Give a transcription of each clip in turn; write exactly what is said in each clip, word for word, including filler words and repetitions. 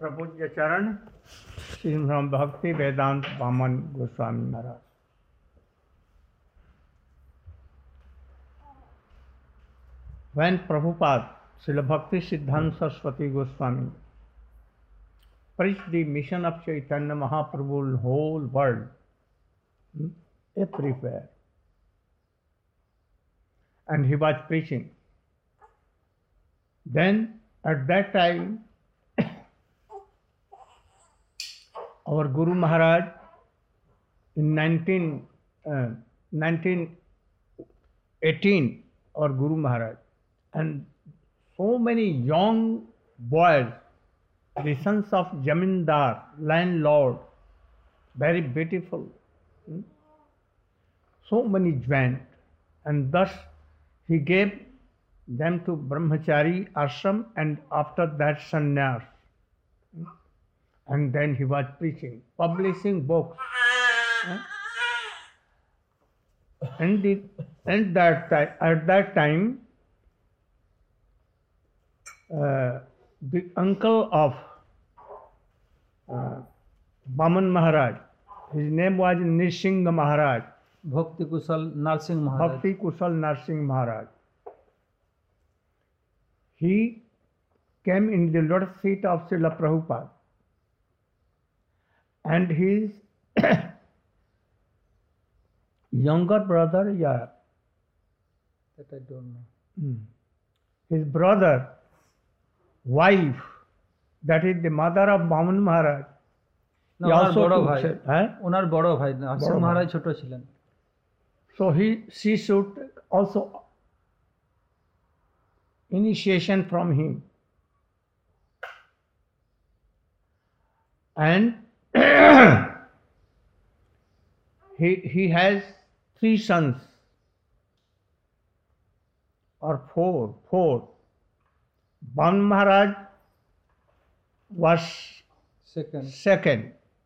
प्रपूज्य चरण श्री भक्ति वेदांत वामन गोस्वामी महाराज। When Prabhupada, Srila Bhakti Siddhanta Saraswati Goswami, preached the mission of Chaitanya Mahaprabhu in the whole world, everywhere, and he was preaching. Then, at that time, our Guru Maharaj in nineteen, uh, nineteen eighteen, our Guru Maharaj, and so many young boys, the sons of Jamindar, landlord, very beautiful, so many joined, and thus he gave them to Brahmachari ashram, and after that sannyas. And then he was preaching, publishing books. And, the, and that time, at that time, uh, the uncle of uh, Vaman Maharaj, his name was Nirsingh Maharaj. Bhakti Kusal Narsingh Maharaj. Bhakti Kusal Narsingh Maharaj. He came in the lotus feet of Srila Prabhupada. And his younger brother, yeah, That I don't know. hmm, his brother, wife, that is the mother of Vaman Maharaj. না, he owner also বড় took ভাই sa- eh? ওনার বড় ভাই নারসিংহ ভাই। মহারাজ ছোট ছিলেন। So he, she should also initiation from him. And he, he has three sons, or four, four. Vaman Maharaj was second second,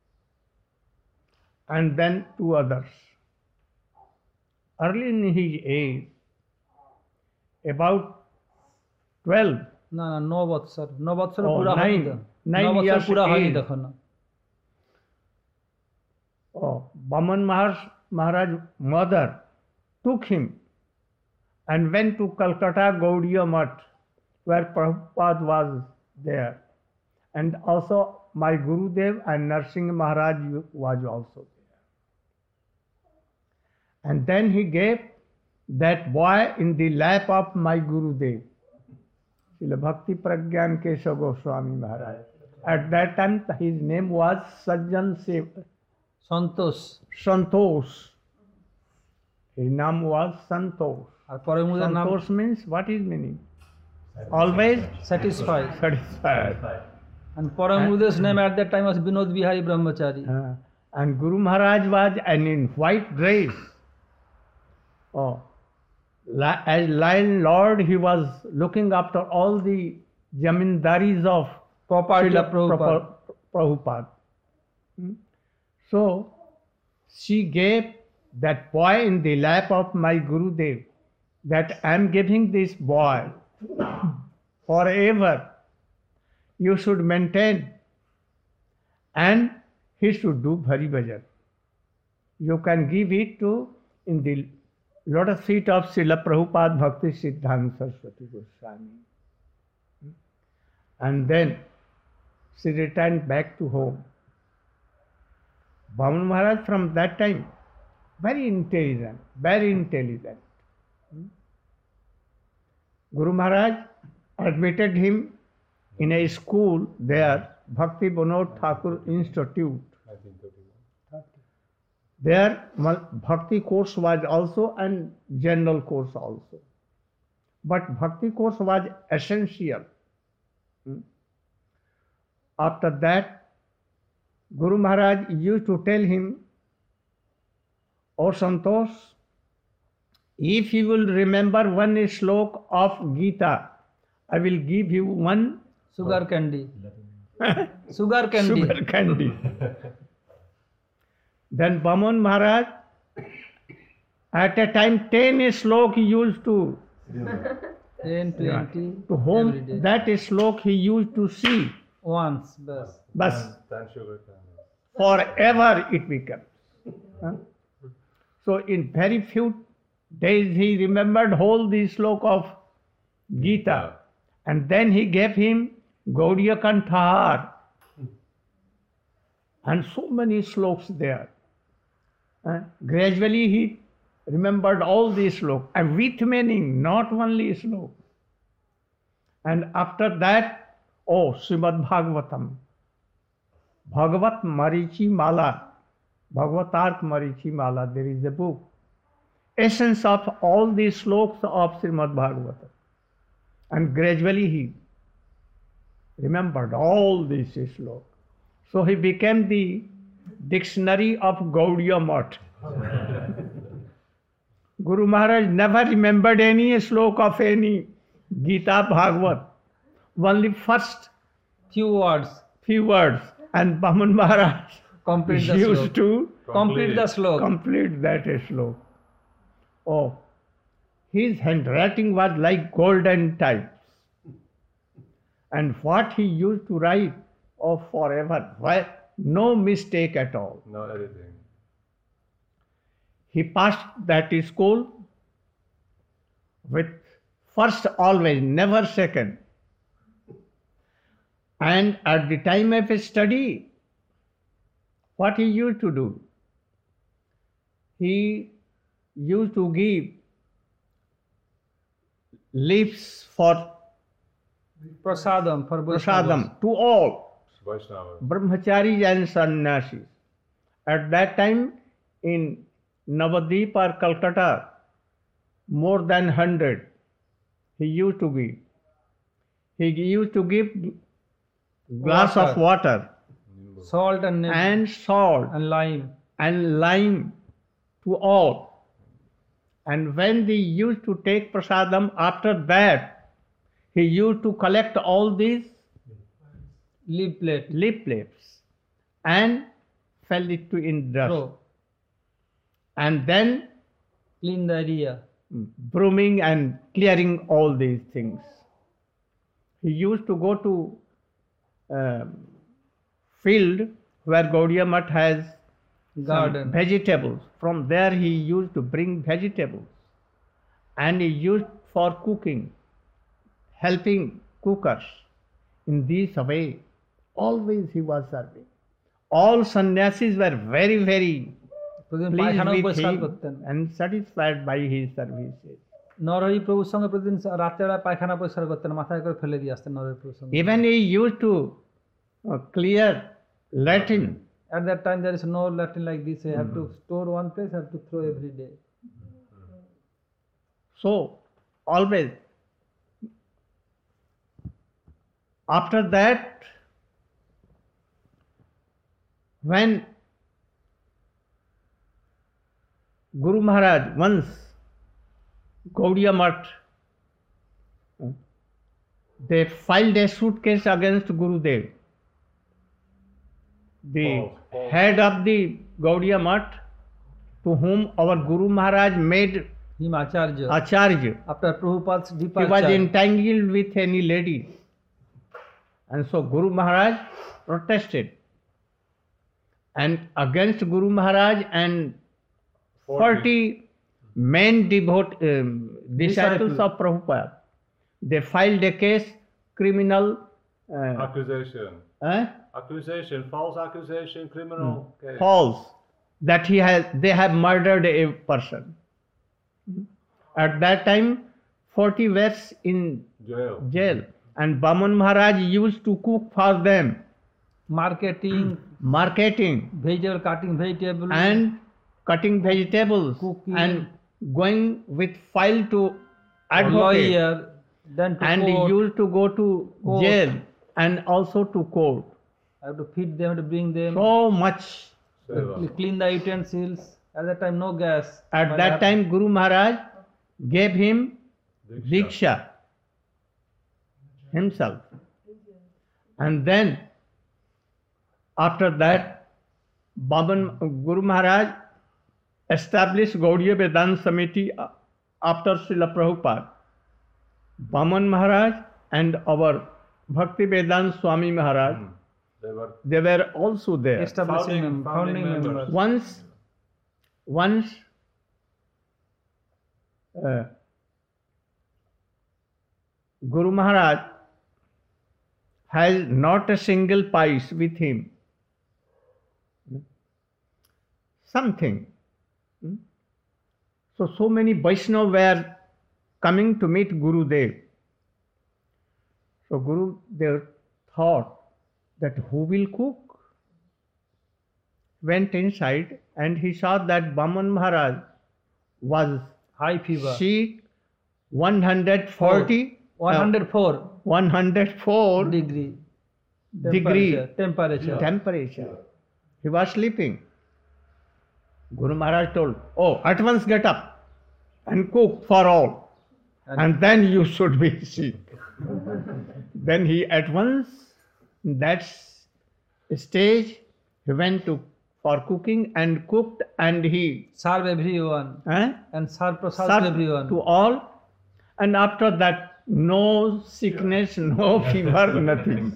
and then two others. Early in his age, about twelve, না না ন বৎসর ন বৎসর Oh, পুরা হয়নি nine- তো। nine ন বৎসর years পুরা হয়নি age. তখন। oh, Vaman Maharaj, Maharaj's mother took him and went to Calcutta Gaudiya Math, where Prabhupada was there. And also my Gurudev and Narsingh Maharaj was also there. And then he gave that boy in the lap of my Gurudev, Srila Bhakti Pragyan Keshav Goswami Maharaj. At that time his name was Sajjan Sev, Santosh Santosh. His name was Santosh. আর পরের মুদের নাম Santosh means what is meaning? Always satisfy. satisfied. And পরের মুদের's name at that time was Binod Bihari Brahmachari. Uh, and Guru Maharaj was and in white dress. Oh, li- as lion lord, he was looking after all the jamindaris of Property Srila of Prabhupada. Prabhupada. Prabhupada. Hmm? So she gave that boy in the lap of my Gurudev, that I am giving this boy forever. You should maintain, and he should do Bhari Bhajan. You can give it to in the lotus feet of Srila Prabhupada Bhakti Siddhanta Saraswati Goswami. And then she returned back to home. Vaman Maharaj from that time, very intelligent, very intelligent. Guru Maharaj admitted him in a school there, Bhakti Vinod Thakur Institute. There Mal- Bhakti course was also and general course also. But Bhakti course was essential. Hmm. After that, Guru Maharaj used to tell him, "O Santosh, if you will remember one slok of Gita, I will give you one sugar candy sugar candy sugar candy." Then Vaman Maharaj, at a time ten slok he used to ten, twenty, to whom every day. that slok he used to see Once, bas. Bas. Ten sugar camels. Forever it becomes. Huh? So in very few days he remembered whole the slok of Gita, and then he gave him Gaudiya Kanthar and so many sloks there. Huh? Gradually he remembered all these sloks and with meaning, not only slok. And after that, oh, Srimad Bhagavatam, Bhagavat Marichi Mala, Bhagavatarth Marichi Mala, there is a book, essence of all these sloks of Srimad Bhagavatam. And gradually he remembered all these sloks. So he became the dictionary of Gaudiya Math. Guru Maharaj never remembered any slok of any Gita Bhagavat, only first Few words. few words, and Baman Maharaj Complete the used slok. to Complete the slok. complete that slok. Oh, his handwriting was like golden types. And what he used to write, oh, forever, why, no mistake at all. No editing. He passed that school with first always, never second. And at the time of his study, what he used to do? He used to give leaves for Prasadam for Vaishnavas. prasadam to all Vaishnava. brahmacharis and sannyasis. At that time in Navadvip or Calcutta, more than hundred he used to give. He used to give glass of water Salt and, and salt and lime. and lime to all. And when they used to take prasadam, after that, he used to collect all these Leaf plate. leaf plates and fell it to in dust. Throw. And then Clean the area. brooming and clearing all these things. He used to go to uh, field where Gaudiya Math has some Garden. vegetables. From there he used to bring vegetables and he used for cooking, helping cookers. In this way, always he was serving. All sannyasis were very, very প্রতিদিন pleased পায়খানাও with পরিষ্কার him করতেন। and satisfied by his services. Narahari প্রভুর সঙ্গে প্রতিদিন রাত্রেবেলা পায়খানা পরিষ্কার করতেন, মাথায় করে ফেলে দিয়ে আসতেন নরহরি প্রভুর সঙ্গে। Even he used to uh, clear Latin. At that time there is no Latin like this. You have to store one place, have to throw every day. So, always. After that, when Guru Maharaj once, Gaudiya Math, they filed a suitcase against Gurudev. The False, false. head of the Gaudiya Math, to whom our Guru Maharaj made Him Acharya. Acharya. After Prabhupada's He was departure, entangled with any lady. And so Guru Maharaj protested. And against Guru Maharaj and forty main devote, um, disciples Disciples. of Prabhupada, they filed a case, criminal, uh, Accusation. eh, Accusation. False accusation. Criminal case. false, that he has, they have murdered a person. At that time, forty were in Jail. jail, and Baman Maharaj used to cook for them, marketing, marketing vegetable cutting, vegetable, and cutting vegetables Cooking. and going with file to advocate, lawyer, then to and he court. used to go to Court. jail and also to court. I have to feed them, have to bring them, So much. Seva. clean the utensils. At that time, no gas. At But that at- time, Guru Maharaj gave him Diksha. Diksha himself. And then, after that, Baban, Guru Maharaj established Gaudiya Vedanta Samiti after Srila Prabhupada. Baman Maharaj and our Bhakti Vedanta Swami Maharaj, Hmm. They were they were also there. Establishing Founding- mem- founding founding members. members. Once, once, uh, Guru Maharaj has not a single pice with him. Something. Hmm? So, so many Vaishnavas were coming to meet Guru Dev. So, Guru Dev thought that who will cook? Went inside and he saw that Baman Maharaj was High fever. sick, one hundred forty, one hundred four one hundred four degree. degree Temperature. Temperature. temperature. He was sleeping. Guru Maharaj told, oh, at once get up and cook for all, And- and then you should be sick. Then he at once, in that s- stage, he went to for cooking and cooked, and he Serve everyone. eh, And serve prasad to served everyone. to all, and after that, no sickness, no fever, nothing.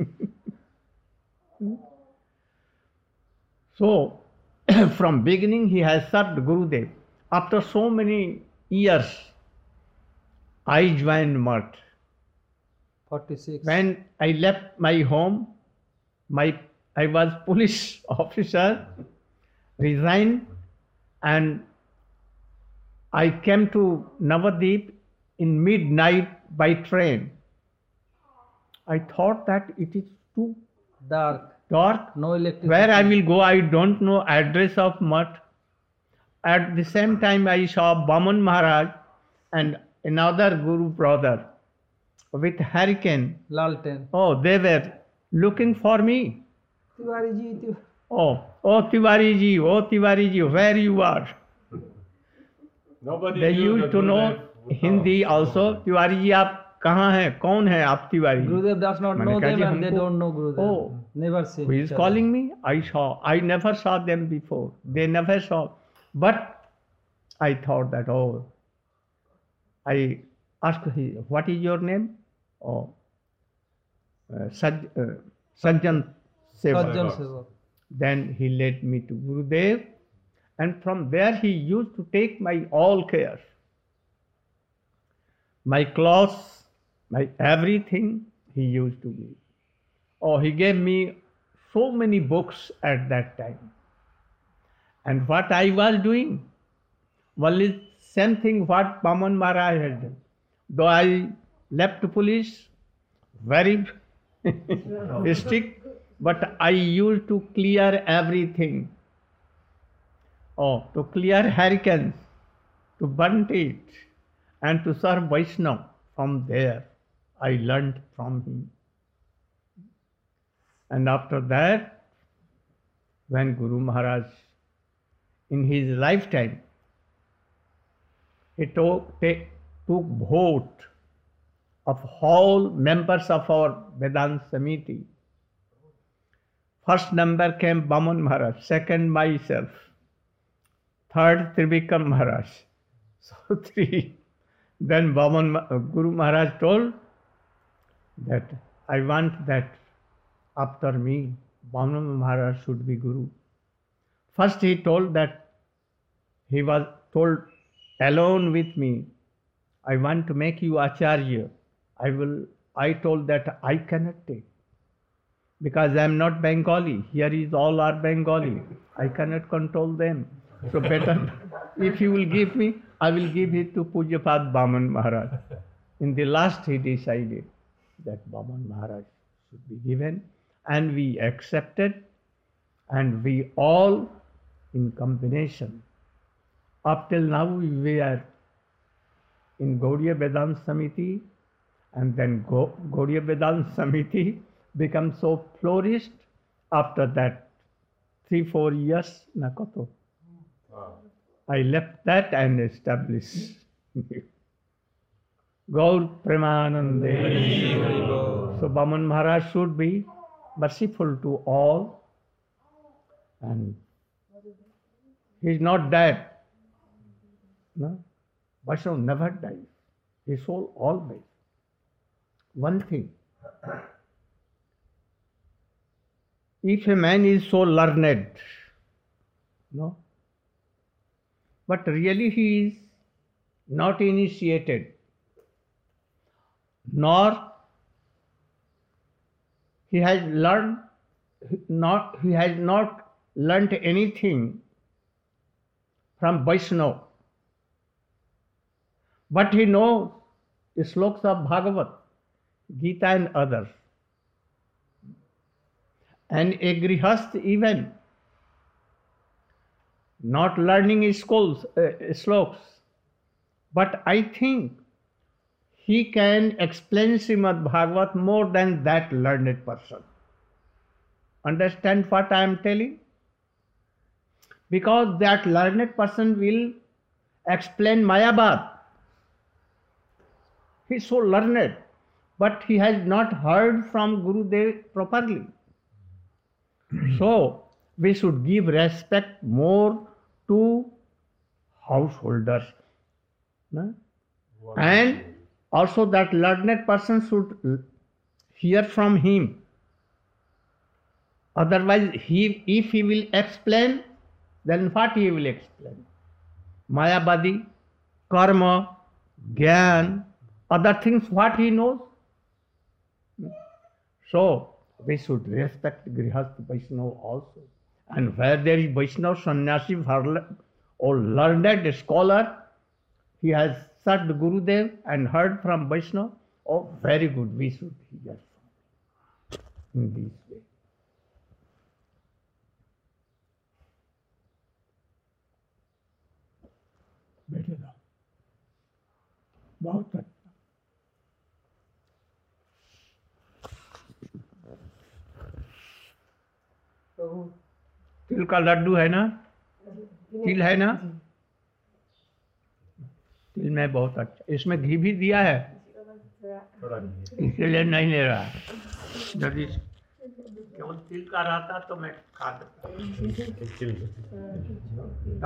So, from beginning he has served Gurudev. After so many years, I joined Mutt. forty-six. When I left my home, my I was police officer, resigned, and I came to Navadip in midnight by train. I thought that it is too Dark. dark. No electricity. Where I will go, I don't know address of Mutt. At the same time, I saw Baman Maharaj and another Guru brother with hurricane. Lalten. Oh, they were looking for me. Tiwari ji, Tiwari. Oh, oh Tiwari ji, oh Tiwari ji, where you are? nobody They knew used that to know Gurudev would come. Hindi also. Tiwari ji, आप कहाँ हैं? कौन है आप Tiwari? Gurudev does not मैंने know कहा them ji, and they हमको- don't know Gurudev. Oh. Never seen. Who is each other. calling me? I saw. I never saw them before. They never saw. But I thought that, oh, I asked him, what is your name? Oh, uh, Saj, uh, Sajjan Seva. Sajjan Seva. Then he led me to Gurudev, and from there he used to take my all care. My clothes, my everything he used to give. Oh, he gave me so many books at that time. And what I was doing? Well, it's same thing what Baman Maharaj had done. Though I left police, very strict, but I used to clear everything. Oh, to clear hurricanes, to burn it, and to serve Vaishnava. From there, I learnt from him. And after that, when Guru Maharaj, in his lifetime, he took, take, took vote of all members of our Vedanta Samiti. First number came Baman Maharaj, second myself, third Trivikram Maharaj. So three. Then Baman, uh, Guru Maharaj told that I want that after me, Baman Maharaj should be Guru. First he told that he was told alone with me, I want to make you Acharya. I will, I told that I cannot take. Because I am not Bengali. Here is all are Bengali. I cannot control them. So better, if you will give me, I will give it to Pujapad Baman Maharaj. In the last he decided that Baman Maharaj should be given, and we accepted, and we all in combination. Up till now we are in Gaudiya Vedanta Samiti, and then Go- Gaudiya Vedanta Samiti become so flourished after that three, four years, Nakoto. Wow. I left that and established Gaur Premanande. So Baman Maharaj should be merciful to all, and he is not dead. No? Vaishnava never dies. His soul always. One thing, if a man is so learned, no, but really he is not initiated, nor he has learned, not he has not learnt anything from Vaishnava, but he knows the slokas of Bhagavat, Gita and others. And a grihast even not learning schools, uh, slokas, but I think he can explain Srimad Bhagavat more than that learned person. Understand what I am telling? Because that learned person will explain Mayabad. He is so learned, but he has not heard from Gurudev properly. So, we should give respect more to householders. No? And also that learned person should hear from him. Otherwise, he, if he will explain, then what he will explain? Mayabadi, karma, gyan, other things what he knows. So, we should respect Grihastha Vaishnava also. And where there is Vaishnava Sannyasi or learned scholar, he has served Gurudev and heard from Vaishnava. Oh, very good, we should hear from him in this way. बैठे रहो, बहुत अच्छा। तिल का लड्डू है ना, तिल है ना, तिल में बहुत अच्छा, इसमें घी भी दिया है, इसलिए नहीं ले रहा। यदि केवल तिल का रहता तो मैं खा देता।